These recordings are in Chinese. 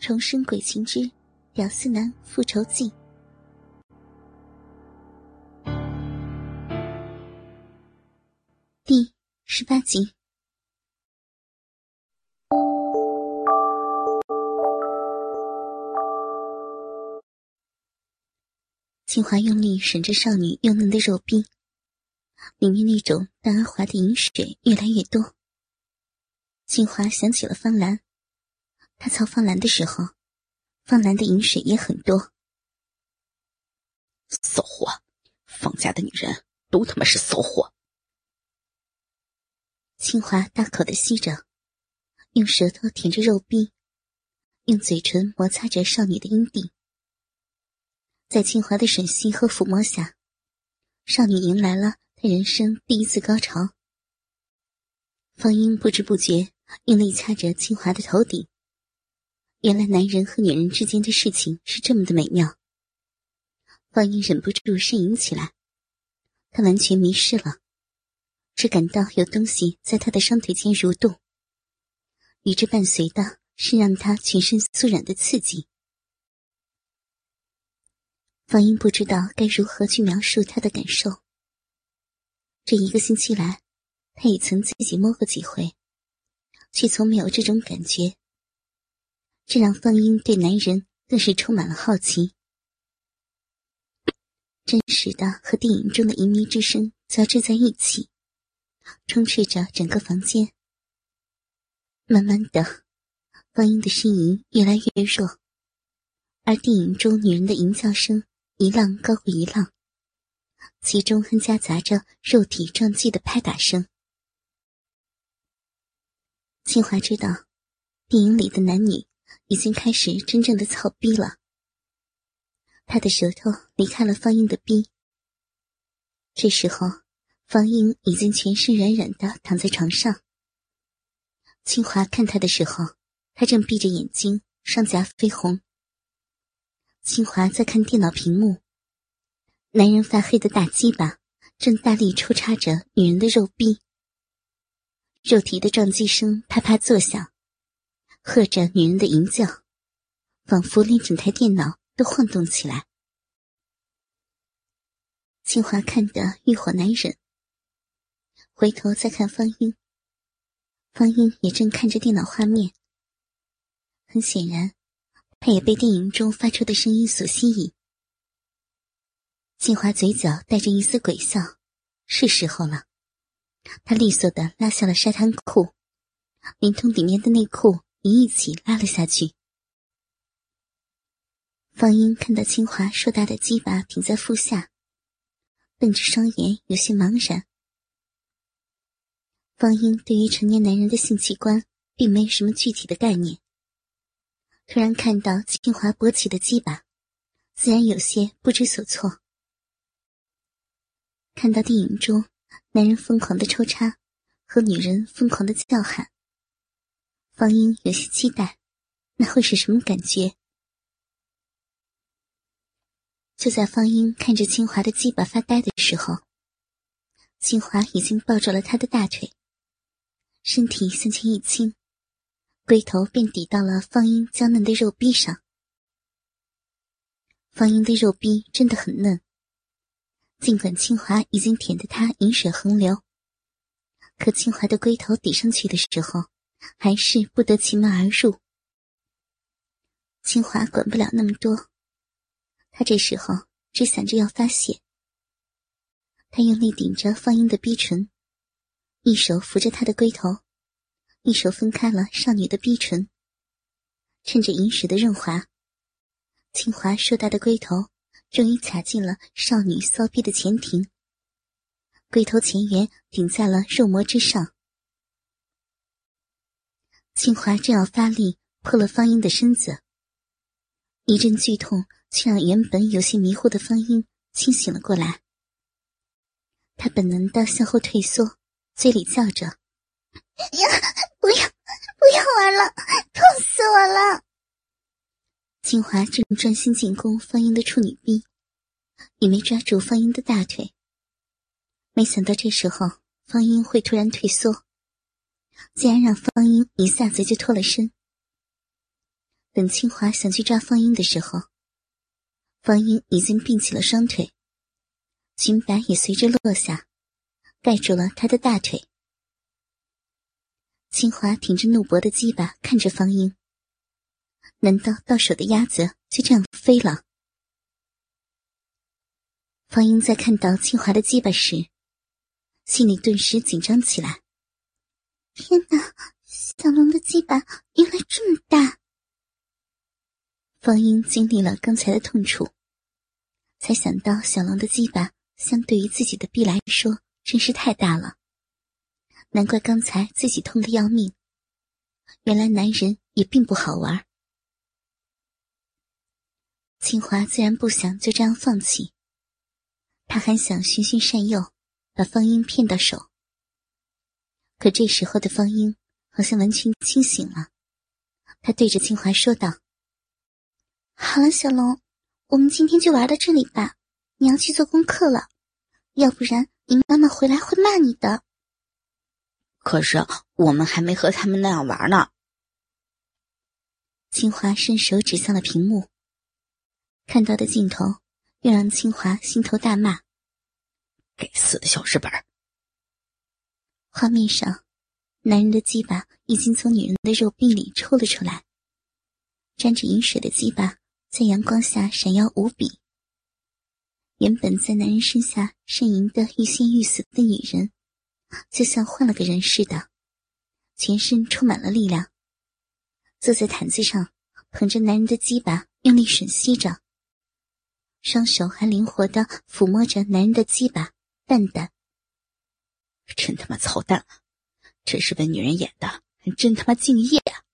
重生鬼情之屌丝男复仇记第18集。清华用力吮着少女幼嫩的肉壁，里面那种淡而滑的饮水越来越多。清华想起了方兰，他操方兰的时候，方兰的饮水也很多。 骚货，方家的女人都他妈是骚货。 清华大口地吸着，用舌头舔着肉壁，用嘴唇摩擦着少女的阴蒂。在清华的吮吸和抚摸下，少女迎来了她人生第一次高潮。方英不知不觉用力掐着清华的头顶。原来男人和女人之间的事情是这么的美妙。方英忍不住呻吟起来，她完全迷失了，只感到有东西在她的双腿间蠕动，与之伴随的是让她全身酥软的刺激。方英不知道该如何去描述她的感受。这1个星期来，她也曾自己摸过几回，却从没有这种感觉。这让方英对男人更是充满了好奇。真实的和电影中的淫靡之声交织在一起，充斥着整个房间。慢慢的，方英的呻吟越来越弱，而电影中女人的淫叫声一浪高过一浪，其中还夹杂着肉体撞击的拍打声。清华知道，电影里的男女已经开始真正的操逼了。他的舌头离开了方英的逼。这时候，方英已经全身软软的躺在床上。清华看他的时候，他正闭着眼睛，双颊绯红。清华在看电脑屏幕，男人发黑的大鸡巴正大力抽插着女人的肉壁，肉体的撞击声啪啪作响，和着女人的淫叫，仿佛连整台电脑都晃动起来。清华看得欲火难忍，回头再看方英，方英也正看着电脑画面。很显然，他也被电影中发出的声音所吸引。清华嘴角带着一丝鬼笑，是时候了。他利索地拉下了沙滩裤，连同里面的内裤也一起拉了下去。方英看到清华硕大的鸡巴挺在腹下，瞪着双眼有些茫然。方英对于成年男人的性器官并没有什么具体的概念，突然看到清华勃起的鸡巴，自然有些不知所措。看到电影中男人疯狂的抽插和女人疯狂的叫喊，方英有些期待，那会是什么感觉？就在方英看着清华的鸡巴发呆的时候，清华已经抱住了他的大腿，身体向前一倾，龟头便抵到了方英娇嫩的肉壁上。方英的肉壁真的很嫩，尽管清华已经舔得他饮水横流，可清华的龟头抵上去的时候，还是不得其门而入。清华管不了那么多，他这时候只想着要发泄。他用力顶着方英的逼唇，一手扶着她的龟头，一手分开了少女的逼唇。趁着饮水的润滑，清华硕大的龟头终于卡进了少女骚逼的前庭，龟头前缘顶在了肉膜之上。清华正要发力破了方英的身子，一阵剧痛却让原本有些迷糊的方英清醒了过来。他本能地向后退缩，嘴里叫着：不要玩了，痛死我了。清华正专心进攻方英的处女臂，也没抓住方英的大腿。没想到这时候方英会突然退缩，竟然让方英一下子就脱了身。 等清华想去抓方英的时候，方英已经并起了双腿，裙摆也随着落下，盖住了她的大腿。清华挺着怒脖的鸡巴看着方英，难道到手的鸭子就这样飞了？方英在看到清华的鸡巴时，心里顿时紧张起来。天哪，小龙的鸡巴原来这么大！方英经历了刚才的痛楚，才想到小龙的鸡巴相对于自己的臂来说真是太大了，难怪刚才自己痛得要命，原来男人也并不好玩。清华自然不想就这样放弃，他还想循循善诱，把方英骗到手。可这时候的方英好像完全清醒了，他对着清华说道：好了，小龙，我们今天就玩到这里吧，你要去做功课了，要不然你妈妈回来会骂你的。 可是我们还没和他们那样玩呢。 清华伸手指向了屏幕，看到的镜头又让清华心头大骂： 该死的小日本！ 画面上，男人的鸡巴已经从女人的肉壁里抽了出来，沾着银水的鸡巴在阳光下闪耀无比。原本在男人身下呻吟的欲仙欲死的女人，就像换了个人似的，全身充满了力量，坐在毯子上，捧着男人的鸡巴用力吮吸着，双手还灵活地抚摸着男人的鸡巴蛋蛋。 真他妈操蛋啊！真是被女人演的，还真他妈敬业啊！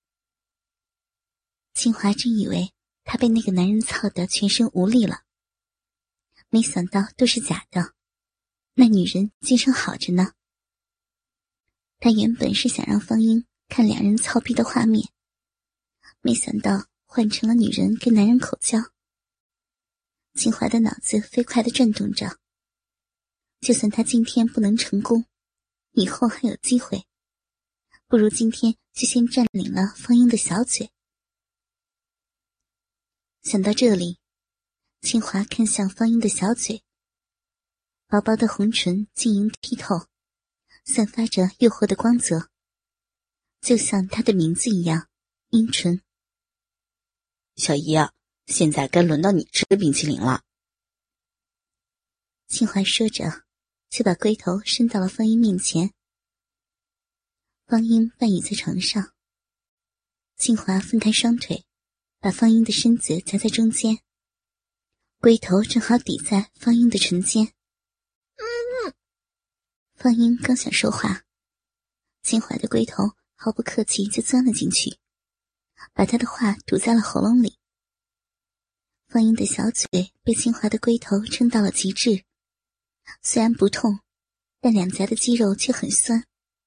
清华真以为他被那个男人操得全身无力了，没想到都是假的，那女人精神好着呢。他原本是想让方英看两人操逼的画面，没想到换成了女人跟男人口交。清华的脑子飞快地转动着，就算他今天不能成功，以后还有机会，不如今天就先占领了方英的小嘴。想到这里，清华看向方英的小嘴，薄薄的红唇晶莹剔透，散发着诱惑的光泽，就像她的名字一样，阴唇。 小姨啊，现在该轮到你吃冰淇淋了。 清华说着，就把龟头伸到了方英面前。方英半倚在床上，清华分开双腿，把方英的身子夹在中间，龟头正好抵在方英的唇间。方英刚想说话，清华的龟头毫不客气就钻了进去，把他的话堵在了喉咙里。方英的小嘴被清华的龟头撑到了极致，虽然不痛，但两颊的肌肉却很酸。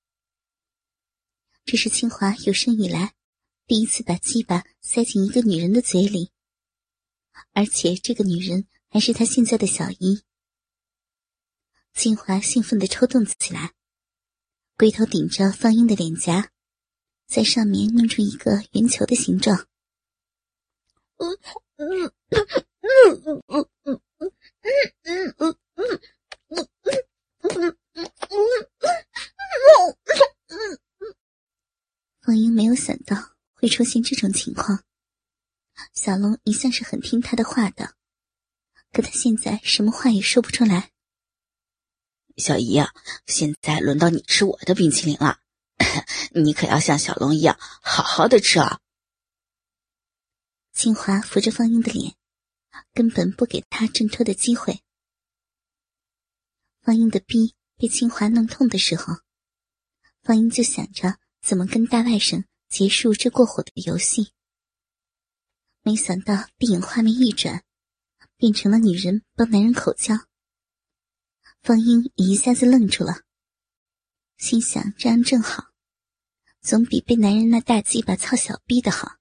这是清华有生以来第一次把鸡巴塞进一个女人的嘴里，而且这个女人还是他现在的小姨。清华兴奋地抽动起来，龟头顶着方英的脸颊，在上面弄出一个圆球的形状。方英没有想到会出现这种情况，小龙一向是很听他的话的，可他现在什么话也说不出来。 小姨啊，现在轮到你吃我的冰淇淋了，你可要像小龙一样好好的吃啊！ 清华扶着方英的脸，根本不给他挣脱的机会。方英的逼被清华弄痛的时候，方英就想着怎么跟大外甥结束这过火的游戏。没想到电影画面一转，变成了女人帮男人口交。方英一下子愣住了，心想这样正好，总比被男人那大鸡巴操小逼的好。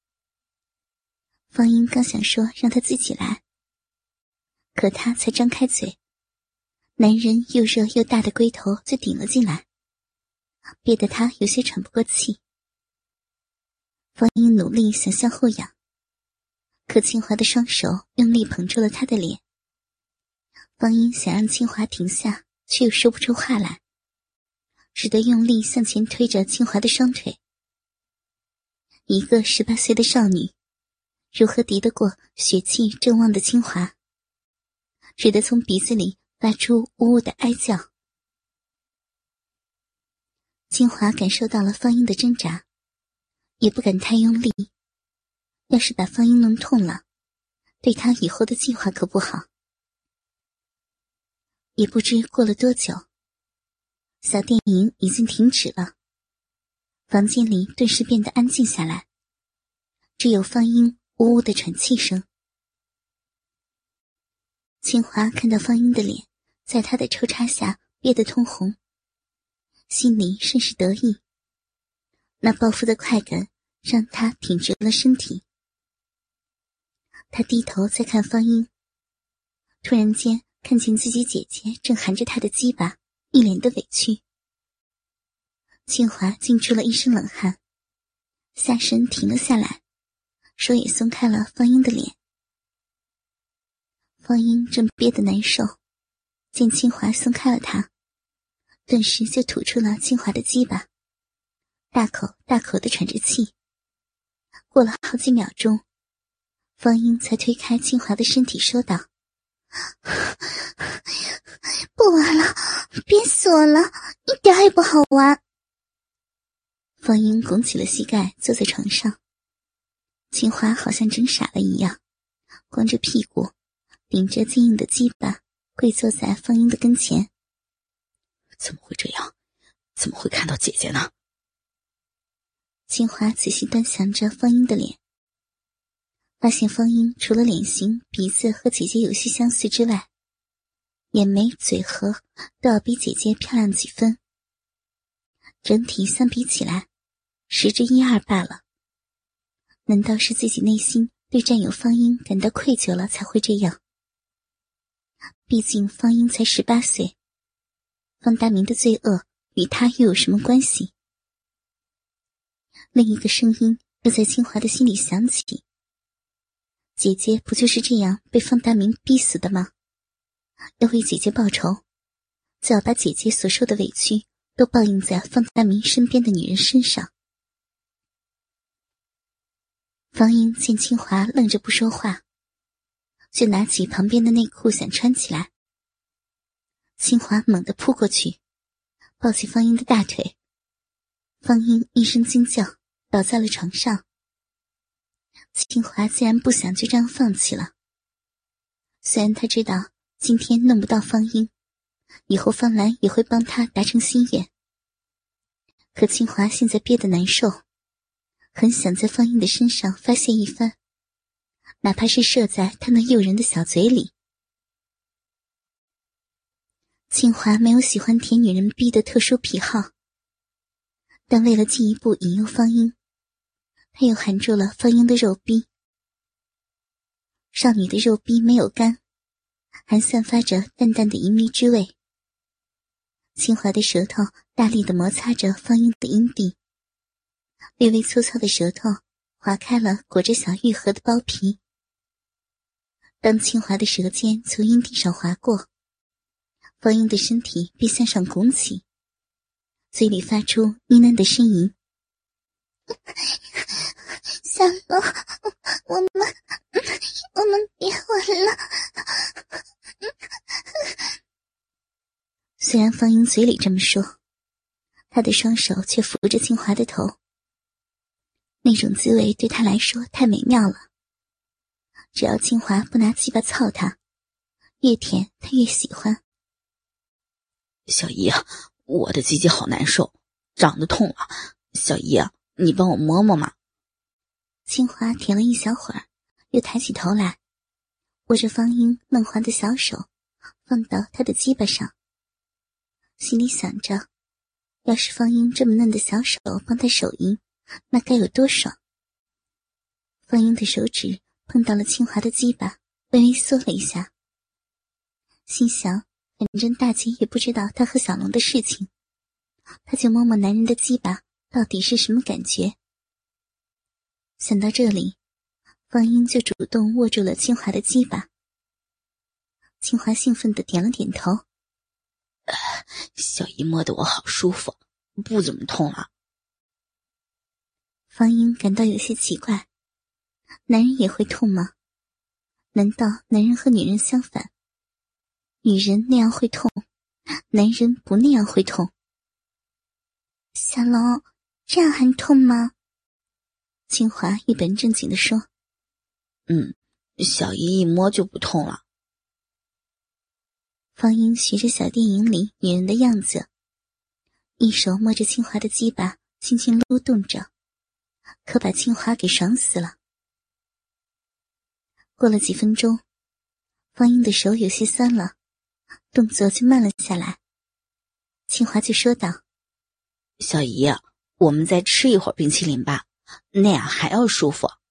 方英刚想说让他自己来，可他才张开嘴，男人又热又大的龟头就顶了进来，憋得他有些喘不过气。 方英努力想向后仰，可清华的双手用力捧住了他的脸。方英想让清华停下，却又说不出话来，只得用力向前推着清华的双腿。一个18岁的少女，如何敌得过血气正旺的清华？只得从鼻子里发出呜呜的哀叫。清华感受到了方英的挣扎，也不敢太用力，要是把方英弄痛了，对他以后的计划可不好。也不知过了多久，小电影已经停止了，房间里顿时变得安静下来，只有方英呜呜的喘气声。清华看到方英的脸在他的抽插下憋得通红，心里甚是得意，那报复的快感让他挺直了身体。他低头再看方英，突然间看见自己姐姐正含着他的鸡巴，一脸的委屈。清华惊出了一身冷汗，下身停了下来，手也松开了方英的脸。方英正憋得难受，见清华松开了他，顿时就吐出了清华的鸡巴，大口大口地喘着气。过了好几秒钟，方英才推开清华的身体说道：不玩了，憋死我了，一点也不好玩。方英拱起了膝盖坐在床上，清华好像真傻了一样，光着屁股顶着坚硬的鸡巴跪坐在方英的跟前。 怎么会这样？怎么会看到姐姐呢？ 清华仔细端详着方英的脸，发现方英除了脸型、鼻子和姐姐有些相似之外，眼眉、嘴核都要比姐姐漂亮几分。整体相比起来，10之1二罢了。难道是自己内心对战友方英感到愧疚了才会这样？毕竟方英才18岁，方大明的罪恶与他又有什么关系？另一个声音又在清华的心里响起，姐姐不就是这样被方大明逼死的吗？要为姐姐报仇，就要把姐姐所受的委屈都报应在方大明身边的女人身上。方英见清华愣着不说话，就拿起旁边的内裤想穿起来。清华猛地扑过去，抱起方英的大腿，方英一声惊叫，倒在了床上。清华自然不想就这样放弃了，虽然他知道今天弄不到方英，以后方兰也会帮他达成心愿，可清华现在憋得难受，很想在方英的身上发泄一番，哪怕是射在他那诱人的小嘴里。清华没有喜欢舔女人逼的特殊癖好，但为了进一步引诱方英，他又含住了方英的肉逼。少女的肉逼没有干，还散发着淡淡的淫糜之味。清华的舌头大力地摩擦着方英的阴蒂，略微粗糙的舌头划开了裹着小玉盒的包皮。当清华的舌尖从阴蒂上划过，方英的身体便向上拱起，嘴里发出呢喃的呻吟：小龙，我们别玩了。虽然方英嘴里这么说，他的双手却扶着清华的头。那种滋味对他来说太美妙了，只要清华不拿鸡巴操他，越舔他越喜欢。 小姨啊，我的鸡鸡好难受，长得痛了。小姨啊，你帮我摸摸嘛。 清华舔了一小会儿，又抬起头来，握着方英嫩滑的小手放到他的鸡巴上，心里想着，要是方英这么嫩的小手帮他手淫，那该有多爽。方英的手指碰到了清华的鸡巴，微微缩了一下，心想反正大姐也不知道他和小龙的事情，他就摸摸男人的鸡巴到底是什么感觉。 想到这里，方英就主动握住了清华的鸡巴。清华兴奋地点了点头。 小姨摸得我好舒服，不怎么痛了。 方英感到有些奇怪，男人也会痛吗？难道男人和女人相反，女人那样会痛，男人不那样会痛？小龙，这样还痛吗？清华一本正经地说。 小姨一摸就不痛了。 方英学着小电影里女人的样子，一手摸着清华的鸡巴轻轻撸动着，可把清华给爽死了。过了几分钟，方英的手有些酸了，动作就慢了下来。清华就说道： 小姨，我们再吃一会儿冰淇淋吧，那样还要舒服。